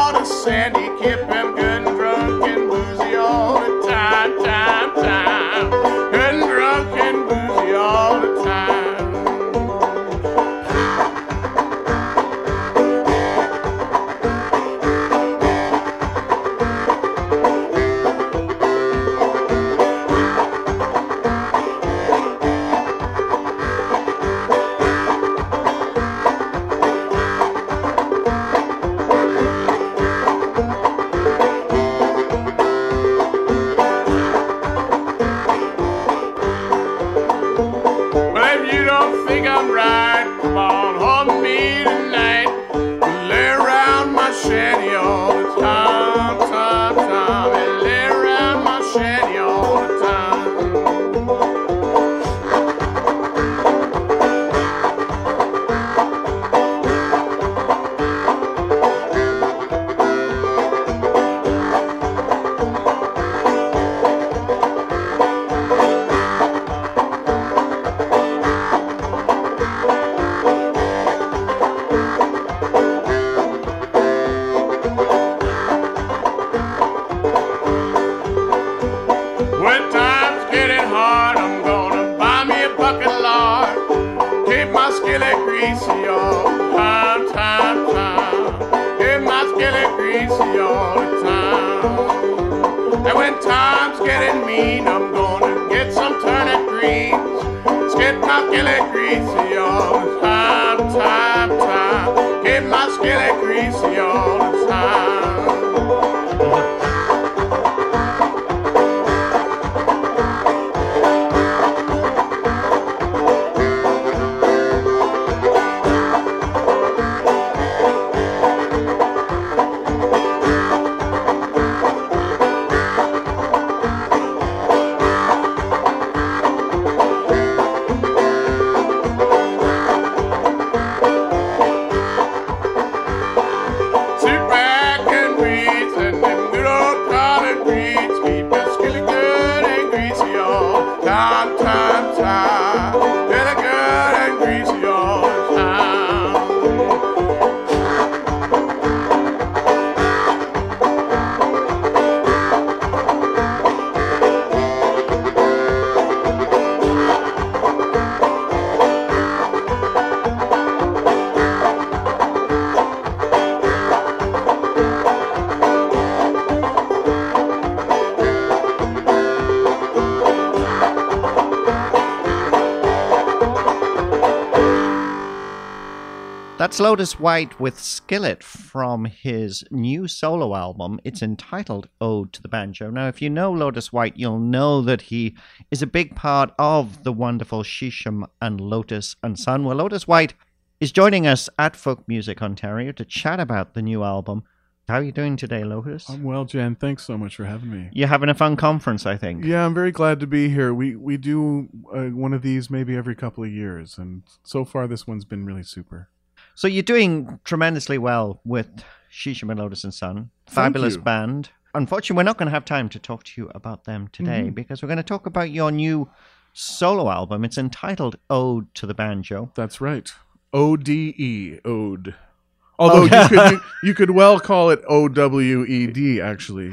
on a sandy, keep him good and drunk and boozy all the time, time, time. Good and drunk and boozy all the time. That's Lotus White with Skillet from his new solo album. It's entitled Ode to the Banjo. Now, if you know Lotus White, you'll know that he is a big part of the wonderful Shisham and Lotus and Son. Well, Lotus White is joining us at Folk Music Ontario to chat about the new album. How are you doing today, Lotus? I'm well, Jen. Thanks so much for having me. You're having a fun conference, I think. Yeah, I'm very glad to be here. We do one of these maybe every couple of years, and so far this one's been really super. So you're doing tremendously well with Shisham and Lotus and Son. Fabulous band. Unfortunately, we're not going to have time to talk to you about them today because we're going to talk about your new solo album. It's entitled Ode to the Banjo. That's right. O-D-E, Ode. Although you could well call it O-W-E-D, actually.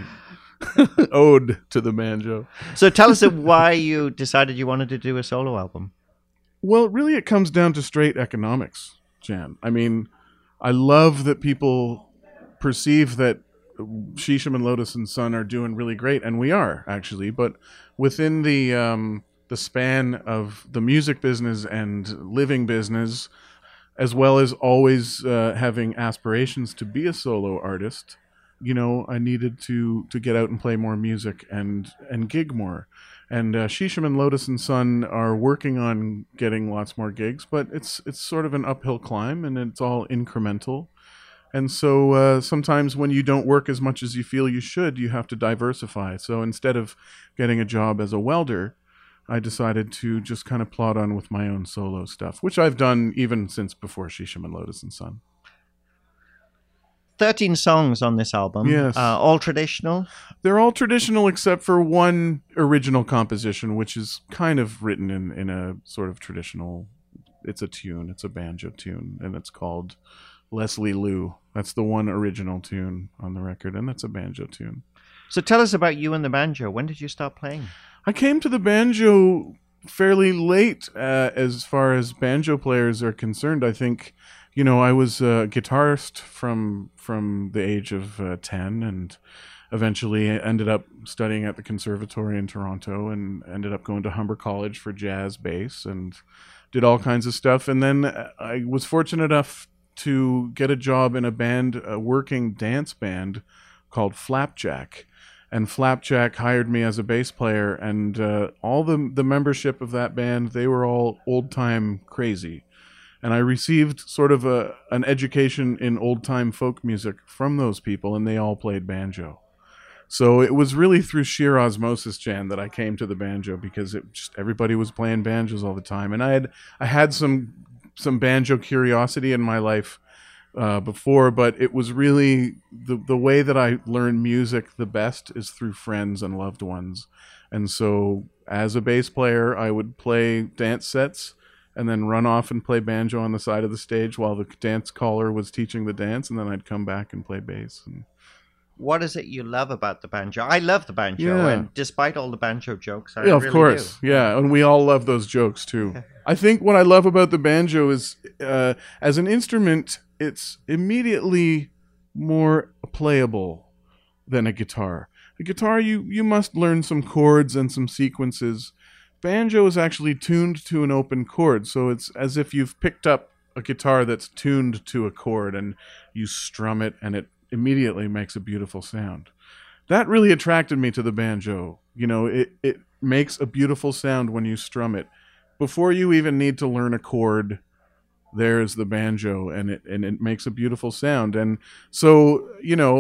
Ode to the Banjo. So tell us why you decided you wanted to do a solo album. Well, really it comes down to straight economics, Jan. I mean, I love that people perceive that Shisham and Lotus and Son are doing really great, and we are, actually. But within the span of the music business and living business, as well as always having aspirations to be a solo artist, you know, I needed to get out and play more music and gig more. And Shisham and Lotus and Son are working on getting lots more gigs, but it's sort of an uphill climb, and it's all incremental. And so sometimes when you don't work as much as you feel you should, you have to diversify. So instead of getting a job as a welder, I decided to just kind of plod on with my own solo stuff, which I've done even since before Shisham and Lotus and Son. 13 songs on this album. Yes. All traditional? They're all traditional except for one original composition, which is kind of written in a sort of traditional... It's a tune. It's a banjo tune, and it's called Leslie Lou. That's the one original tune on the record, and that's a banjo tune. So tell us about you and the banjo. When did you start playing? I came to the banjo fairly late as far as banjo players are concerned. I think, I was a guitarist from the age of 10, and eventually ended up studying at the conservatory in Toronto, and ended up going to Humber College for jazz bass, and did all kinds of stuff. And then I was fortunate enough to get a job in a band, a working dance band called Flapjack. And Flapjack hired me as a bass player, and all the membership of that band, they were all old-time crazy. And I received sort of an education in old-time folk music from those people, and they all played banjo. So it was really through sheer osmosis, Jan, that I came to the banjo, because everybody was playing banjos all the time. And I had some banjo curiosity in my life before, but it was really the way that I learned music the best is through friends and loved ones. And so as a bass player, I would play dance sets and then run off and play banjo on the side of the stage while the dance caller was teaching the dance, and then I'd come back and play bass. And what is it you love about the banjo? I love the banjo, and despite all the banjo jokes, I yeah, of really course, do. Yeah, and we all love those jokes too. I think what I love about the banjo is, as an instrument, it's immediately more playable than a guitar. A guitar, you must learn some chords and some sequences. Banjo is actually tuned to an open chord, so it's as if you've picked up a guitar that's tuned to a chord, and you strum it, and it immediately makes a beautiful sound. That really attracted me to the banjo. It makes a beautiful sound when you strum it. Before you even need to learn a chord, there's the banjo, and it makes a beautiful sound. And so,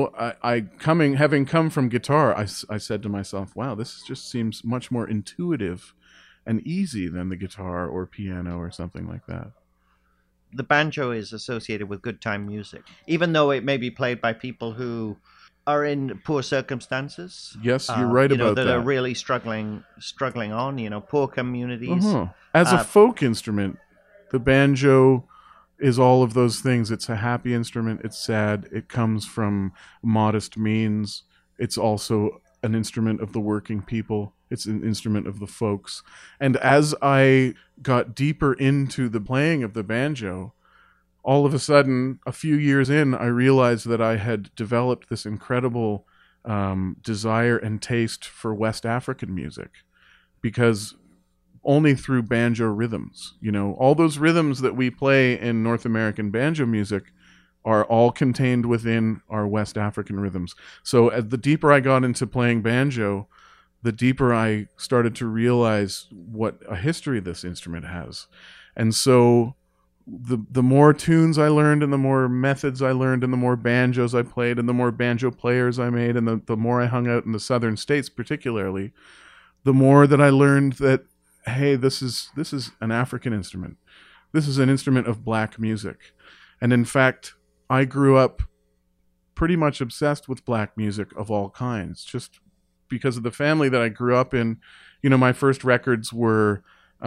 having come from guitar, I said to myself, wow, this just seems much more intuitive and easy than the guitar or piano or something like that. The banjo is associated with good time music, even though it may be played by people who are in poor circumstances. Yes, you're right about that. That are really struggling on, poor communities. As a folk instrument, the banjo is all of those things. It's a happy instrument. It's sad. It comes from modest means. It's also an instrument of the working people. It's an instrument of the folks. And as I got deeper into the playing of the banjo, all of a sudden, a few years in, I realized that I had developed this incredible desire and taste for West African music, because only through banjo rhythms, all those rhythms that we play in North American banjo music are all contained within our West African rhythms. So as the deeper I got into playing banjo, the deeper I started to realize what a history this instrument has. And so the more tunes I learned, and the more methods I learned, and the more banjos I played, and the more banjo players I made, and the more I hung out in the southern states particularly, the more that I learned that, hey, this is an African instrument. This is an instrument of black music. And in fact, I grew up pretty much obsessed with black music of all kinds, just because of the family that I grew up in. My first records were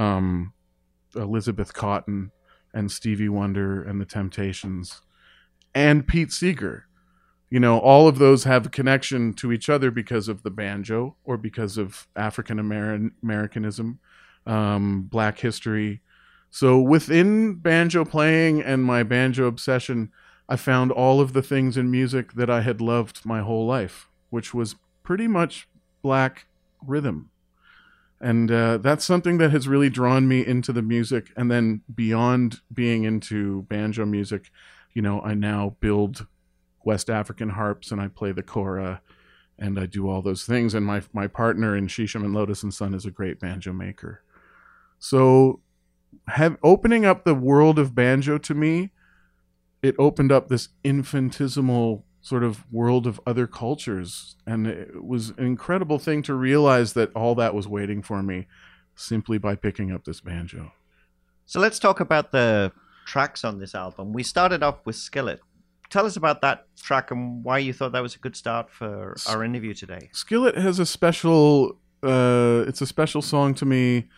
Elizabeth Cotten and Stevie Wonder and the Temptations and Pete Seeger. All of those have a connection to each other because of the banjo, or because of African Americanism, black history. So within banjo playing and my banjo obsession, I found all of the things in music that I had loved my whole life, which was pretty much black rhythm. And that's something that has really drawn me into the music. And then beyond being into banjo music, I now build West African harps, and I play the kora, and I do all those things. And my partner in Shisham and Lotus and Son is a great banjo maker. So opening up the world of banjo to me, it opened up this infinitesimal sort of world of other cultures. And it was an incredible thing to realize that all that was waiting for me simply by picking up this banjo. So let's talk about the tracks on this album. We started off with Skillet. Tell us about that track and why you thought that was a good start for our interview today. Skillet has a special, it's a special song to me.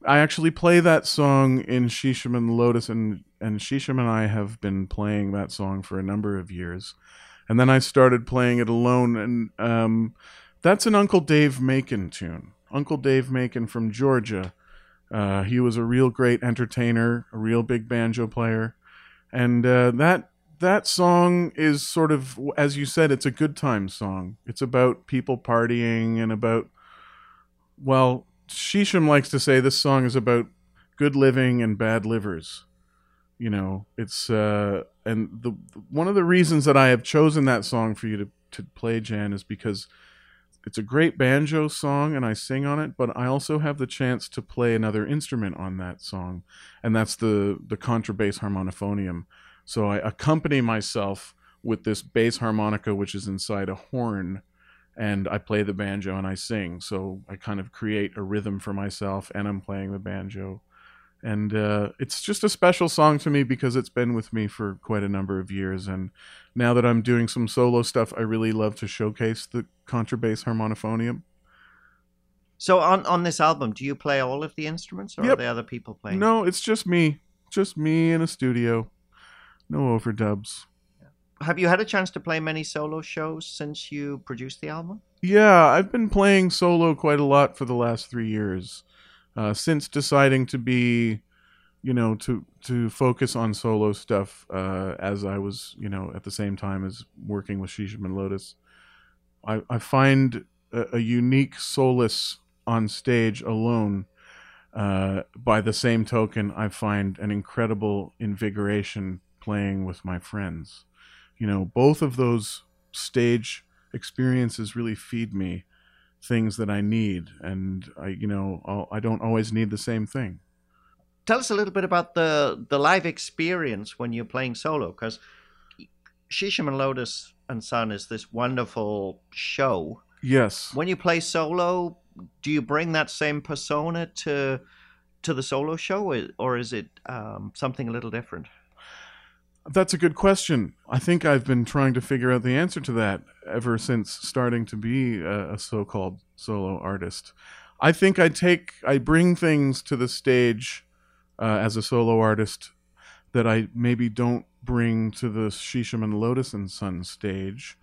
I actually play that song in Shisham and Lotus, and Shisham and I have been playing that song for a number of years. And then I started playing it alone, and that's an Uncle Dave Macon tune. Uncle Dave Macon from Georgia. He was a real great entertainer, a real big banjo player. And that song is sort of, as you said, it's a good time song. It's about people partying and about, well, Shisham likes to say this song is about good living and bad livers. You know, it's and one of the reasons that I have chosen that song for you to play, Jan, is because it's a great banjo song and I sing on it, but I also have the chance to play another instrument on that song, and that's the contrabass harmonophonium. So I accompany myself with this bass harmonica, which is inside a horn, and I play the banjo and I sing. So I kind of create a rhythm for myself, and I'm playing the banjo. And it's just a special song to me because it's been with me for quite a number of years. And now that I'm doing some solo stuff, I really love to showcase the contrabass harmonophonium. So on this album, do you play all of the instruments, or Yep. are there other people playing? No, it's just me. Just me in a studio. No overdubs. Have you had a chance to play many solo shows since you produced the album? Yeah, I've been playing solo quite a lot for the last 3 years. Since deciding to be, to focus on solo stuff, as I was, at the same time as working with Shisham and Lotus, I find a unique solace on stage alone. By the same token, I find an incredible invigoration playing with my friends. Both of those stage experiences really feed me things that I need, and I don't always need the same thing. Tell us a little bit about the live experience when you're playing solo, because Shisham and Lotus and Son is this wonderful show. Yes. When you play solo, do you bring that same persona to the solo show, or is it something a little different? That's a good question. I think I've been trying to figure out the answer to that ever since starting to be a so-called solo artist. I think I bring things to the stage as a solo artist that I maybe don't bring to the Shisham and Lotus and Son stage.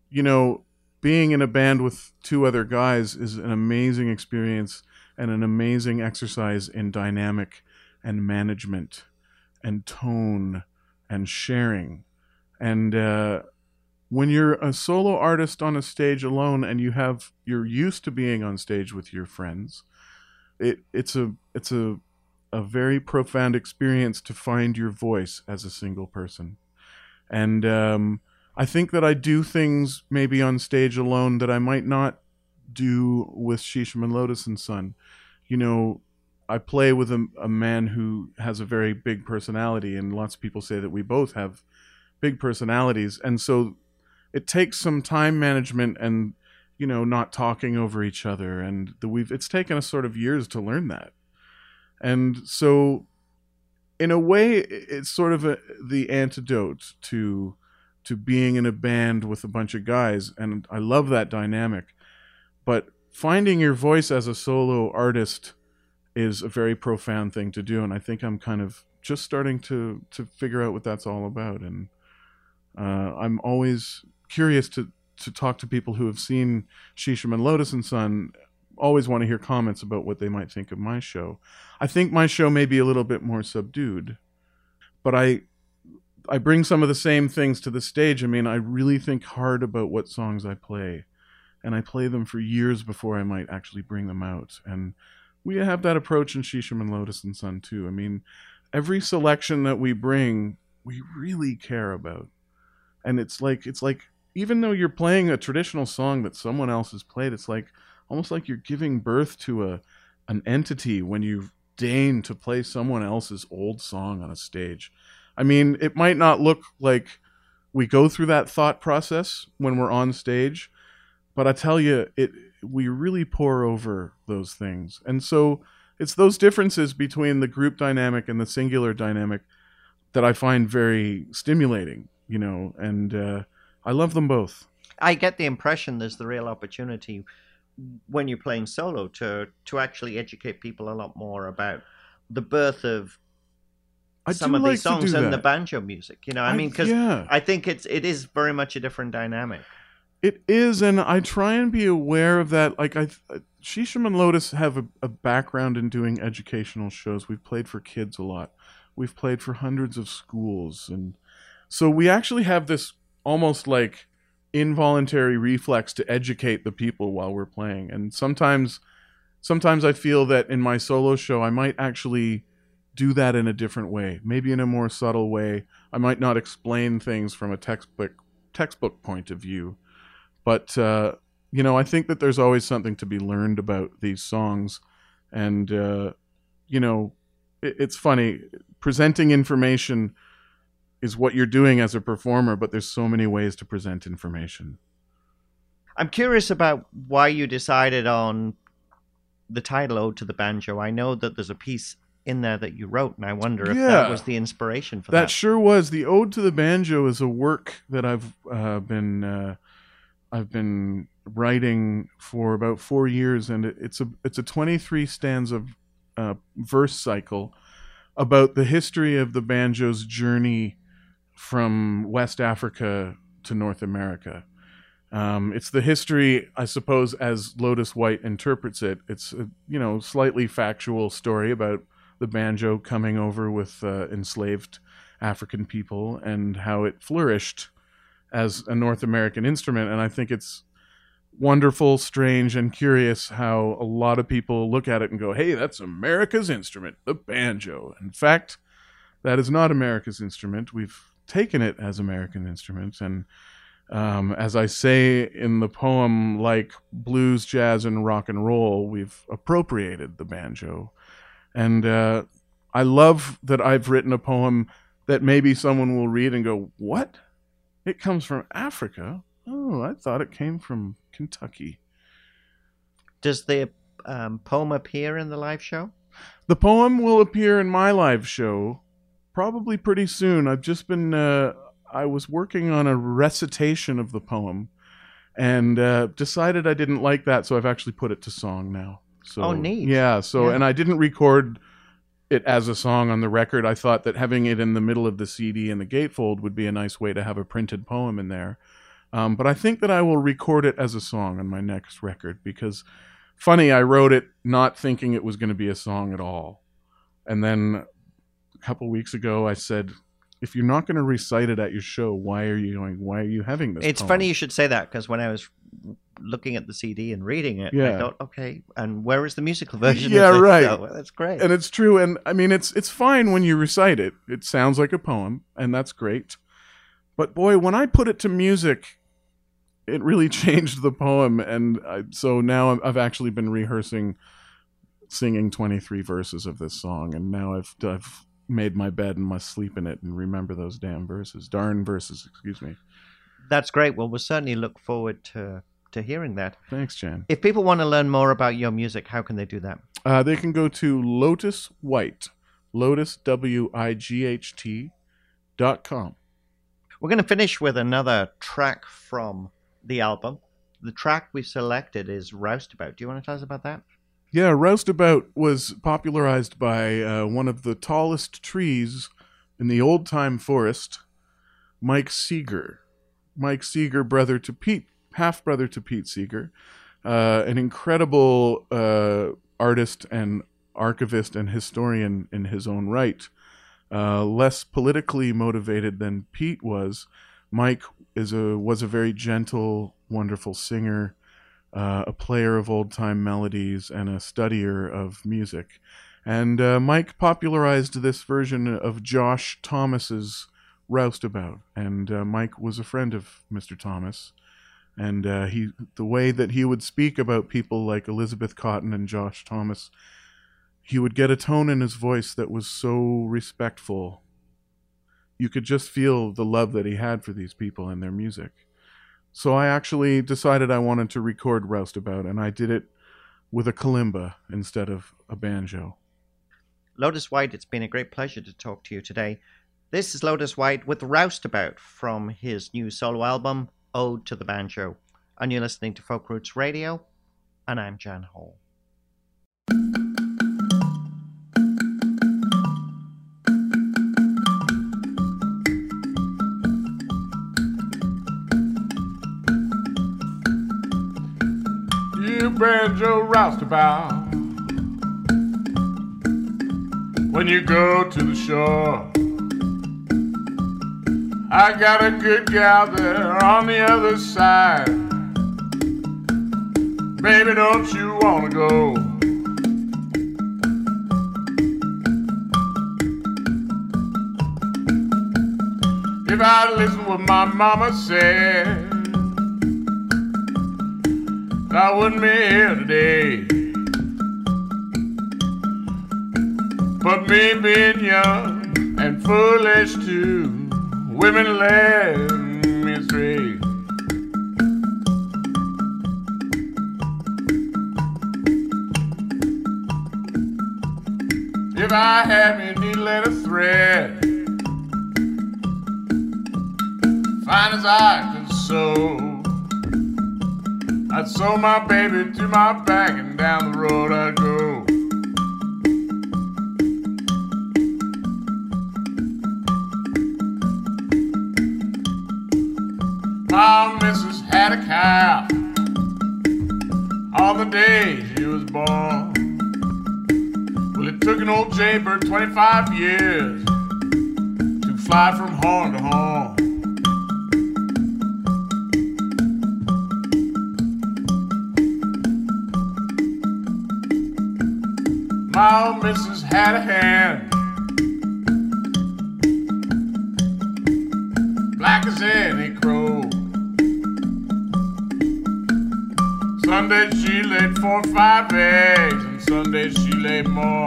Being in a band with two other guys is an amazing experience and an amazing exercise in dynamic and management and tone and sharing. And when you're a solo artist on a stage alone and you're used to being on stage with your friends, it's a very profound experience to find your voice as a single person. And I think that I do things maybe on stage alone that I might not do with Shisham and Lotus and Son. I play with a man who has a very big personality, and lots of people say that we both have big personalities. And so it takes some time management and, not talking over each other. And it's taken us sort of years to learn that. And so in a way, it's sort of the antidote to being in a band with a bunch of guys. And I love that dynamic. But finding your voice as a solo artist is a very profound thing to do, and I think I'm kind of just starting to figure out what that's all about. And I'm always curious to talk to people who have seen Shisham and Lotus and Son. Always want to hear comments about what they might think of my show. I think my show may be a little bit more subdued, but I bring some of the same things to the stage. I mean, I really think hard about what songs I play, and I play them for years before I might actually bring them out. And we have that approach in Shisham and Lotus and Son too. I mean, every selection that we bring, we really care about. And it's like even though you're playing a traditional song that someone else has played, it's like almost like you're giving birth to an entity when you deign to play someone else's old song on a stage. I mean, it might not look like we go through that thought process when we're on stage, but I tell you, we really pour over those things. And so it's those differences between the group dynamic and the singular dynamic that I find very stimulating, and I love them both. I get the impression there's the real opportunity when you're playing solo to actually educate people a lot more about the birth of I some do of like these to songs do and the that. banjo music. I mean, because Yeah. I think it is very much a different dynamic. It is, and I try and be aware of that. Like Shisham and Lotus have a background in doing educational shows. We've played for kids a lot. We've played for hundreds of schools, and so we actually have this almost like involuntary reflex to educate the people while we're playing. And sometimes I feel that in my solo show, I might actually do that in a different way, maybe in a more subtle way. I might not explain things from a textbook point of view. But I think that there's always something to be learned about these songs, and it's funny. Presenting information is what you're doing as a performer, but there's so many ways to present information. I'm curious about why you decided on the title "Ode to the Banjo." I know that there's a piece in there that you wrote, and I wonder if that Yeah. was the inspiration for that. That sure was. The Ode to the Banjo is a work that I've been writing for about 4 years, and it's a 23 stanza verse cycle about the history of the banjo's journey from West Africa to North America. It's the history, I suppose, as Lotus White interprets it. It's a slightly factual story about the banjo coming over with enslaved African people and how it flourished as a North American instrument. And I think it's wonderful, strange, and curious how a lot of people look at it and go, hey, that's America's instrument, the banjo. In fact, that is not America's instrument. We've taken it as American instruments. And as I say in the poem, like blues, jazz, and rock and roll, we've appropriated the banjo. And I love that I've written a poem that maybe someone will read and go, what? It comes from Africa? Oh, I thought it came from Kentucky. Does the poem appear in the live show? The poem will appear in my live show probably pretty soon. I've just been, I was working on a recitation of the poem and decided I didn't like that, so I've actually put it to song now. So, oh, neat. Yeah, so, Yeah. And I didn't record it as a song on the record. I thought that having it in the middle of the CD and the gatefold would be a nice way to have a printed poem in there. But I think that I will record it as a song on my next record because, funny, I wrote it not thinking it was going to be a song at all. And then a couple weeks ago, I said, if you're not going to recite it at your show, why are you having this It's poem? funny you should say that, because when I was looking at the CD and reading it, Yeah. I thought, okay, and where is the musical version Yeah, of this? right. So, that's great. And it's true. And I mean, it's fine when you recite it. It sounds like a poem, and that's great. But boy, when I put it to music, it really changed the poem. And so now I've actually been rehearsing singing 23 verses of this song. And now I've made my bed and must sleep in it and remember those darn verses, excuse me. That's great. Well, we'll certainly look forward to hearing that. Thanks, Jan. If people want to learn more about your music, how can they do that? They can go to Lotus White, Lotus, WIGHT.com. We're going to finish with another track from the album. The track we selected is Roustabout. Do you want to tell us about that? Yeah, Roustabout was popularized by one of the tallest trees in the old-time forest, Mike Seeger. Mike Seeger, half-brother to Pete Seeger, an incredible artist and archivist and historian in his own right. Less politically motivated than Pete was, Mike was a very gentle, wonderful singer, a player of old-time melodies, and a studier of music. And Mike popularized this version of Josh Thomas's Roustabout. And Mike was a friend of Mr. Thomas. And the way that he would speak about people like Elizabeth Cotton and Josh Thomas, he would get a tone in his voice that was so respectful. You could just feel the love that he had for these people and their music. So I actually decided I wanted to record Roustabout, and I did it with a kalimba instead of a banjo. Lotus White, it's been a great pleasure to talk to you today. This is Lotus White with Roustabout from his new solo album, Ode to the Banjo. And you're listening to Folk Roots Radio and I'm Jan Hall. You banjo roustabout, when you go to the shore, I got a good gal there on the other side. Baby, don't you wanna go? If I listen what my mama said, I wouldn't be here today. But me being young and foolish too, women led me astray. If I had me a needle and a thread, fine as I could sew, I'd sew my baby to my back and down the road I'd go. My missus had a cow on the day she was born. Well, it took an old jaybird 25 years to fly from horn to horn. My old missus had a hand black as any crow. Sunday she laid 4 or 5 eggs, and Sunday she laid more.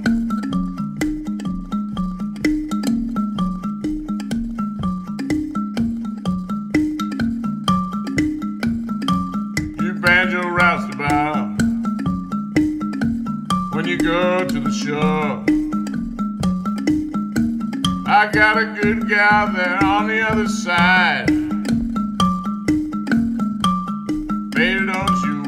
You banjo roustabout, when you go to the shore, I got a good gal there on the other side. Baby, don't you